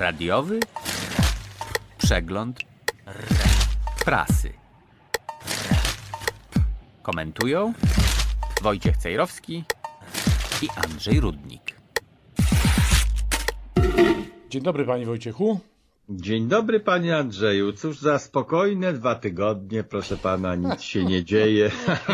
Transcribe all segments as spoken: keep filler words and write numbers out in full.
Radiowy przegląd prasy. Komentują Wojciech Cejrowski i Andrzej Rudnik. Dzień dobry, panie Wojciechu. Dzień dobry, panie Andrzeju. Cóż za spokojne dwa tygodnie, proszę pana, nic się nie dzieje.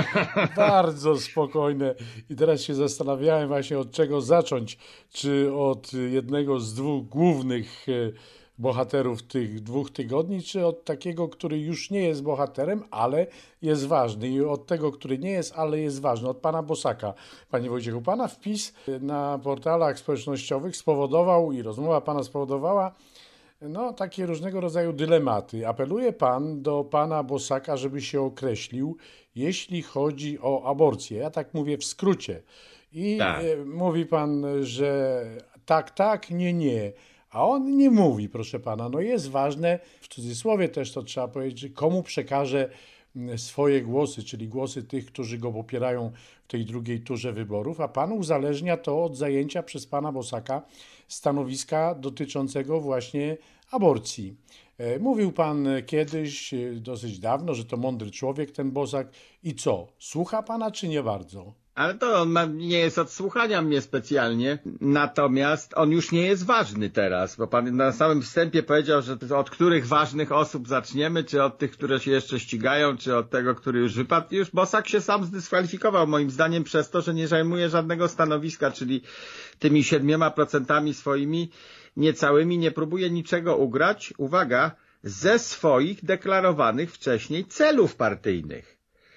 Bardzo spokojne. I teraz się zastanawiałem właśnie, od czego zacząć. Czy od jednego z dwóch głównych bohaterów tych dwóch tygodni, czy od takiego, który już nie jest bohaterem, ale jest ważny. I od tego, który nie jest, ale jest ważny. Od pana Bosaka. Panie Wojciechu, pana wpis na portalach społecznościowych spowodował i rozmowa pana spowodowała no, takie różnego rodzaju dylematy. Apeluje pan do pana Bosaka, żeby się określił, jeśli chodzi o aborcję. Ja tak mówię w skrócie. I tak. Mówi pan, że tak, tak, nie, nie. A on nie mówi, proszę pana. No jest ważne, w cudzysłowie też to trzeba powiedzieć, komu przekaże swoje głosy, czyli głosy tych, którzy go popierają w tej drugiej turze wyborów, a pan uzależnia to od zajęcia przez pana Bosaka stanowiska dotyczącego właśnie aborcji. Mówił pan kiedyś, dosyć dawno, że to mądry człowiek ten Bosak. I co? Słucha pana czy nie bardzo? Ale to on ma, nie jest od słuchania mnie specjalnie, natomiast on już nie jest ważny teraz, bo pan na samym wstępie powiedział, że od których ważnych osób zaczniemy, czy od tych, które się jeszcze ścigają, czy od tego, który już wypadł. Już Bosak się sam zdyskwalifikował moim zdaniem przez to, że nie zajmuje żadnego stanowiska, czyli tymi siedmioma procentami swoimi niecałymi nie próbuje niczego ugrać, uwaga, ze swoich deklarowanych wcześniej celów partyjnych.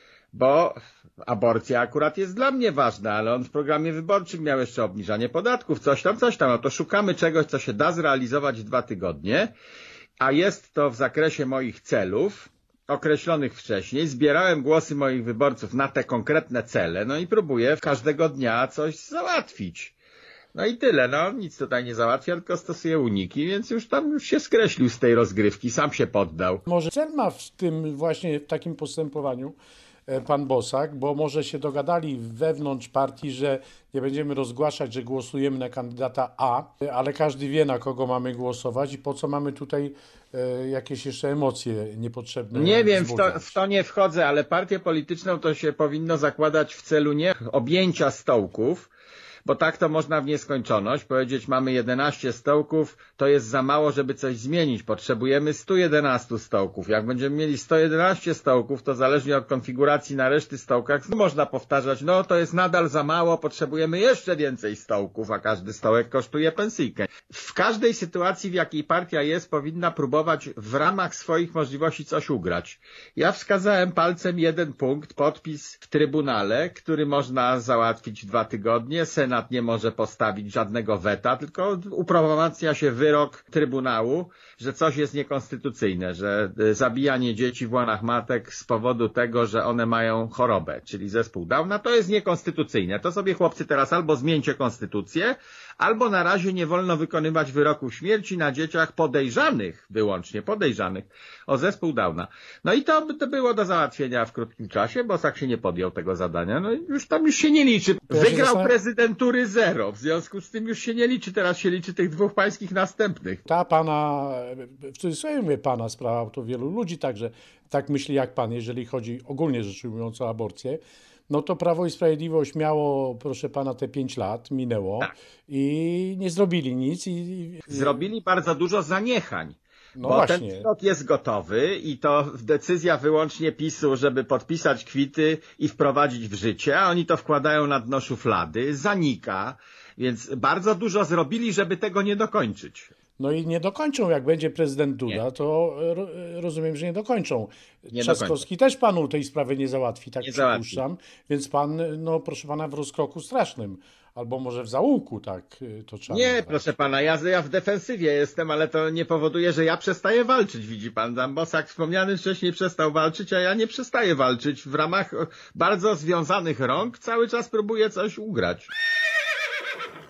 Bo aborcja akurat jest dla mnie ważna, ale on w programie wyborczym miał jeszcze obniżanie podatków, coś tam, coś tam. No to szukamy czegoś, co się da zrealizować w dwa tygodnie, a jest to w zakresie moich celów, określonych wcześniej. Zbierałem głosy moich wyborców na te konkretne cele, no i próbuję każdego dnia coś załatwić. No i tyle, no nic tutaj nie załatwia, tylko stosuje uniki, więc już tam już się skreślił z tej rozgrywki, sam się poddał. Może cel ma w tym właśnie, w takim postępowaniu pan Bosak, bo może się dogadali wewnątrz partii, że nie będziemy rozgłaszać, że głosujemy na kandydata A, ale każdy wie, na kogo mamy głosować i po co mamy tutaj e, jakieś jeszcze emocje niepotrzebne. Nie wiem, w to, w to nie wchodzę, ale partię polityczną to się powinno zakładać w celu nie objęcia stołków, bo tak to można w nieskończoność powiedzieć, mamy jedenaście stołków, to jest za mało, żeby coś zmienić. Potrzebujemy sto jedenaście stołków. Jak będziemy mieli sto jedenaście stołków, to zależnie od konfiguracji na reszty stołkach można powtarzać, no to jest nadal za mało, potrzebujemy jeszcze więcej stołków, a każdy stołek kosztuje pensyjkę. W każdej sytuacji, w jakiej partia jest, powinna próbować w ramach swoich możliwości coś ugrać. Ja wskazałem palcem jeden punkt, podpis w Trybunale, który można załatwić w dwa tygodnie. Senat nie może postawić żadnego weta, tylko upromocja się wyrok Trybunału, że coś jest niekonstytucyjne, że zabijanie dzieci w łonach matek z powodu tego, że one mają chorobę, czyli zespół Downa, to jest niekonstytucyjne. To sobie chłopcy teraz albo zmieńcie konstytucję, albo na razie nie wolno wykonywać wyroku śmierci na dzieciach podejrzanych, wyłącznie podejrzanych, o zespół Downa. No i to, to było do załatwienia w krótkim czasie, bo Bosak się nie podjął tego zadania. No i już tam już się nie liczy. Wygrał prezydentury zero, w związku z tym już się nie liczy, teraz się liczy tych dwóch pańskich następnych. Ta pana, w cudzysłowie mówię pana sprawa, to wielu ludzi także tak myśli jak pan, jeżeli chodzi ogólnie rzecz ujmując o aborcję. No to Prawo i Sprawiedliwość miało, proszę pana, te pięć lat, minęło tak. I nie zrobili nic. I... Zrobili bardzo dużo zaniechań. No bo właśnie. Ten wyrok jest gotowy i to decyzja wyłącznie PiSu, żeby podpisać kwity i wprowadzić w życie, a oni to wkładają na dno szuflady, zanika, więc bardzo dużo zrobili, żeby tego nie dokończyć. No i nie dokończą, jak będzie prezydent Duda, nie. to rozumiem, że nie dokończą. Nie Trzaskowski dokończą. Też panu tej sprawy nie załatwi, tak nie przypuszczam, załatwi. Więc pan, no proszę pana, w rozkroku strasznym. Albo może w zaułku, tak to trzeba Nie, nazwać. Proszę pana, ja, ja w defensywie jestem, ale to nie powoduje, że ja przestaję walczyć, widzi pan. Tam Bosak wspomniany wcześniej przestał walczyć, a ja nie przestaję walczyć. W ramach bardzo związanych rąk cały czas próbuję coś ugrać.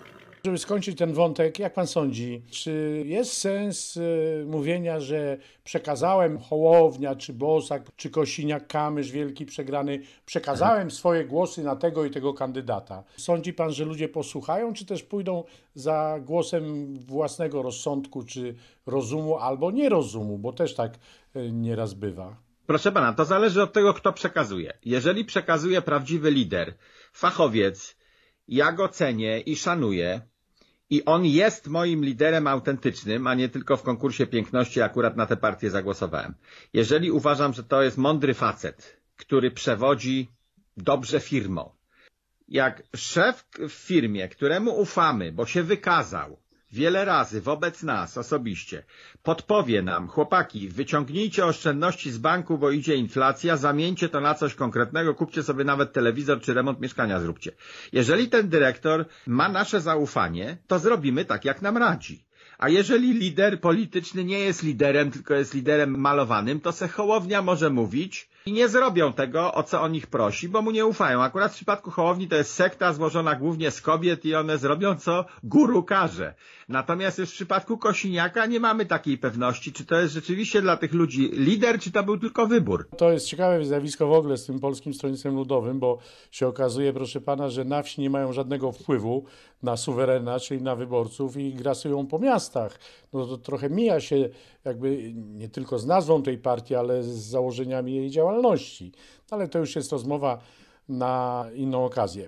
Żeby skończyć ten wątek, jak pan sądzi, czy jest sens y, mówienia, że przekazałem Hołownia, czy Bosak, czy Kosiniak-Kamysz, wielki przegrany, przekazałem swoje głosy na tego i tego kandydata. Sądzi pan, że ludzie posłuchają, czy też pójdą za głosem własnego rozsądku, czy rozumu, albo nierozumu, bo też tak y, nieraz bywa? Proszę pana, to zależy od tego, kto przekazuje. Jeżeli przekazuje prawdziwy lider, fachowiec, ja go cenię i szanuję i on jest moim liderem autentycznym, a nie tylko w konkursie piękności akurat na tę partię zagłosowałem. Jeżeli uważam, że to jest mądry facet, który przewodzi dobrze firmą, jak szef w firmie, któremu ufamy, bo się wykazał wiele razy wobec nas osobiście, podpowie nam, chłopaki, wyciągnijcie oszczędności z banku, bo idzie inflacja, zamieńcie to na coś konkretnego, kupcie sobie nawet telewizor czy remont mieszkania zróbcie. Jeżeli ten dyrektor ma nasze zaufanie, to zrobimy tak, jak nam radzi. A jeżeli lider polityczny nie jest liderem, tylko jest liderem malowanym, to se Hołownia może mówić i nie zrobią tego, o co on ich prosi, bo mu nie ufają. Akurat w przypadku Hołowni to jest sekta złożona głównie z kobiet i one zrobią, co guru każe. Natomiast już w przypadku Kosiniaka nie mamy takiej pewności, czy to jest rzeczywiście dla tych ludzi lider, czy to był tylko wybór. To jest ciekawe zjawisko w ogóle z tym Polskim Stronnictwem Ludowym, bo się okazuje, proszę pana, że na wsi nie mają żadnego wpływu na suwerena, czyli na wyborców i grasują po miastach. No to trochę mija się jakby nie tylko z nazwą tej partii, ale z założeniami jej działalności. Ale to już jest rozmowa na inną okazję.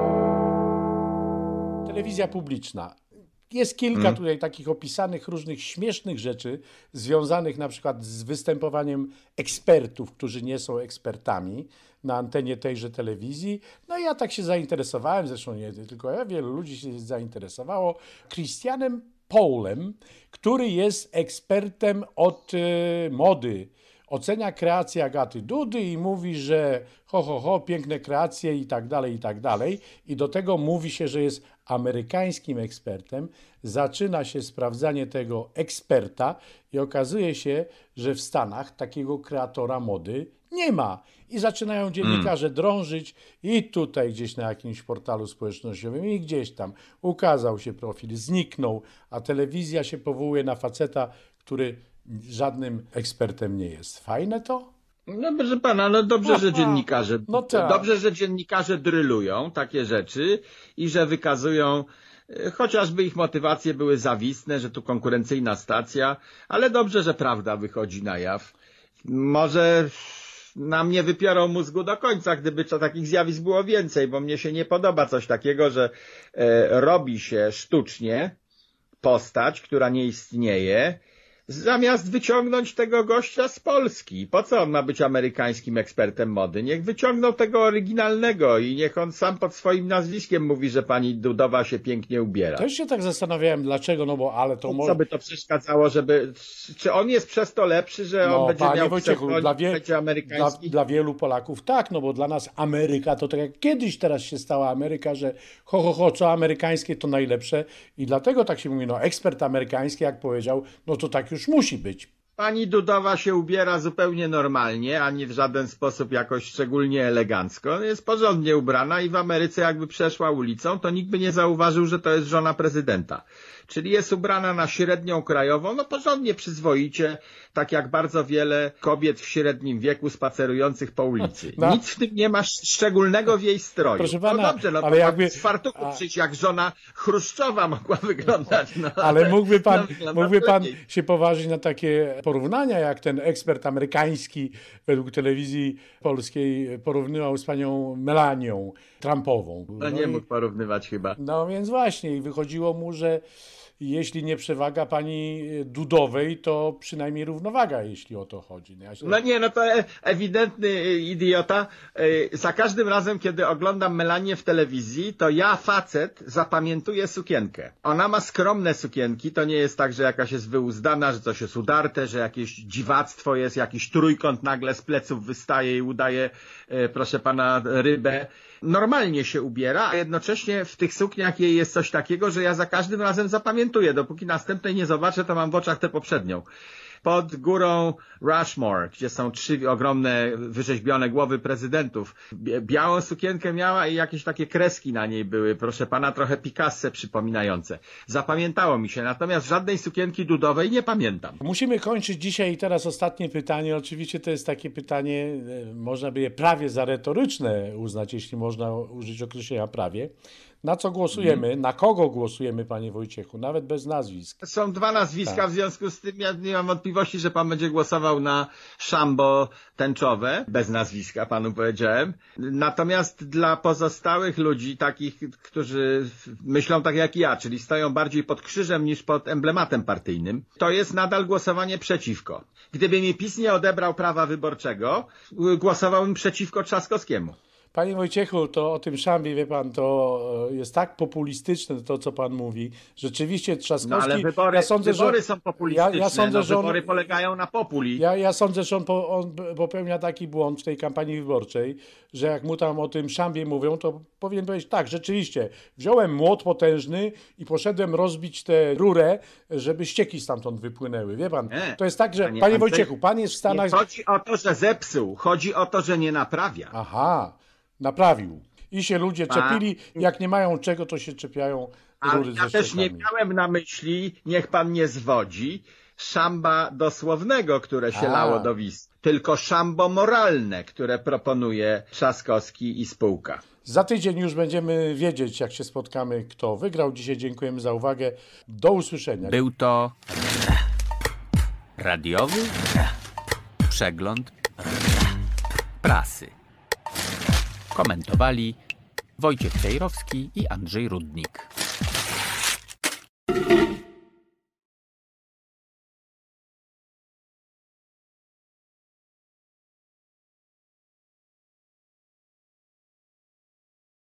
Telewizja publiczna. Jest kilka hmm. tutaj takich opisanych różnych śmiesznych rzeczy związanych na przykład z występowaniem ekspertów, którzy nie są ekspertami na antenie tejże telewizji. No i ja tak się zainteresowałem, zresztą nie tylko ja, wielu ludzi się zainteresowało Christianem Paulem, który jest ekspertem od y, mody. Ocenia kreację Agaty Dudy i mówi, że ho, ho, ho, piękne kreacje i tak dalej, i tak dalej. I do tego mówi się, że jest amerykańskim ekspertem. Zaczyna się sprawdzanie tego eksperta i okazuje się, że w Stanach takiego kreatora mody nie ma. I zaczynają dziennikarze mm. drążyć i tutaj gdzieś na jakimś portalu społecznościowym i gdzieś tam ukazał się profil, zniknął, a telewizja się powołuje na faceta, który żadnym ekspertem nie jest. Fajne to? No proszę pana, no dobrze, Aha. że dziennikarze, no tak. dobrze, że dziennikarze drylują takie rzeczy i że wykazują, chociażby ich motywacje były zawistne, że tu konkurencyjna stacja, ale dobrze, że prawda wychodzi na jaw. Może nam nie wypiorą mózgu do końca, gdyby to takich zjawisk było więcej, bo mnie się nie podoba coś takiego, że e, robi się sztucznie postać, która nie istnieje, zamiast wyciągnąć tego gościa z Polski. Po co on ma być amerykańskim ekspertem mody? Niech wyciągną tego oryginalnego i niech on sam pod swoim nazwiskiem mówi, że pani Dudowa się pięknie ubiera. Też się tak zastanawiałem, dlaczego, no bo ale to może... Co by to przeszkadzało, żeby... Czy on jest przez to lepszy, że no, on będzie panie miał Wojciechu, dla, wie... będzie amerykański? Dla, dla wielu Polaków tak, no bo dla nas Ameryka to tak jak kiedyś teraz się stała Ameryka, że ho, ho, ho, co amerykańskie to najlepsze i dlatego tak się mówi, no ekspert amerykański, jak powiedział, no to tak już musi być. Pani Dudowa się ubiera zupełnie normalnie, ani w żaden sposób jakoś szczególnie elegancko. Jest porządnie ubrana i w Ameryce jakby przeszła ulicą, to nikt by nie zauważył, że to jest żona prezydenta. Czyli jest ubrana na średnią krajową, no porządnie, przyzwoicie, tak jak bardzo wiele kobiet w średnim wieku spacerujących po ulicy. No. Nic w tym nie ma szczególnego w jej stroju. Proszę pana, no dobrze, no ale jakby... z fartuchu przyjść, jak żona Chruszczowa mogła wyglądać. No, ale, ale mógłby pan, no, mógłby pan się poważyć na takie porównania, jak ten ekspert amerykański według telewizji polskiej porównywał z panią Melanią Trumpową. No, no nie i... mógł porównywać chyba. No więc właśnie i wychodziło mu, że jeśli nie przewaga pani Dudowej, to przynajmniej równowaga, jeśli o to chodzi. No, ja się... no nie, no to ewidentny idiota. Za każdym razem, kiedy oglądam Melanię w telewizji, to ja, facet, zapamiętuję sukienkę. Ona ma skromne sukienki, to nie jest tak, że jakaś jest wyuzdana, że coś jest udarte, że jakieś dziwactwo jest, jakiś trójkąt nagle z pleców wystaje i udaje, proszę pana, rybę. Normalnie się ubiera, a jednocześnie w tych sukniach jej jest coś takiego, że ja za każdym razem zapamiętuję. Dopóki następnej nie zobaczę, to mam w oczach tę poprzednią. pod górą Rushmore, gdzie są trzy ogromne, wyrzeźbione głowy prezydentów. Białą sukienkę miała i jakieś takie kreski na niej były, proszę pana, trochę Picasso przypominające. Zapamiętało mi się, natomiast żadnej sukienki dudowej nie pamiętam. Musimy kończyć dzisiaj i teraz ostatnie pytanie. Oczywiście to jest takie pytanie, można by je prawie za retoryczne uznać, jeśli można użyć określenia prawie. Na co głosujemy? Hmm. Na kogo głosujemy, panie Wojciechu? Nawet bez nazwisk. Są dwa nazwiska, tak. W związku z tym ja nie mam wątpliwości, że pan będzie głosował na szambo tęczowe. Bez nazwiska panu powiedziałem. Natomiast dla pozostałych ludzi, takich, którzy myślą tak jak ja, czyli stoją bardziej pod krzyżem niż pod emblematem partyjnym, to jest nadal głosowanie przeciwko. Gdyby mi PiS nie odebrał prawa wyborczego, głosowałbym przeciwko Trzaskowskiemu. Panie Wojciechu, to o tym szambie, wie pan, to jest tak populistyczne to, co pan mówi. Rzeczywiście Trzaskowski... No ale wybory, ja sądzę, wybory że, są populistyczne, ja, ja sądzę, no, że on, wybory polegają na populi. Ja, ja sądzę, że on, po, on popełnia taki błąd w tej kampanii wyborczej, że jak mu tam o tym szambie mówią, to powinien powiedzieć tak, rzeczywiście, wziąłem młot potężny i poszedłem rozbić tę rurę, żeby ścieki stamtąd wypłynęły. Wie pan, nie, to jest tak, że... panie, Panie pan Wojciechu, pan jest w Stanach... Nie chodzi o to, że zepsuł, chodzi o to, że nie naprawia. Aha, naprawił. I się ludzie A. czepili, jak nie mają czego, to się czepiają Ale rury ja ze też nie ściekami. miałem na myśli, niech pan nie zwodzi, szamba dosłownego, które się A. lało do Wisły, tylko szambo moralne, które proponuje Trzaskowski i spółka. Za tydzień już będziemy wiedzieć, jak się spotkamy, kto wygrał. Dzisiaj dziękujemy za uwagę. Do usłyszenia. Był to radiowy przegląd prasy. Komentowali Wojciech Cejrowski i Andrzej Rudnik.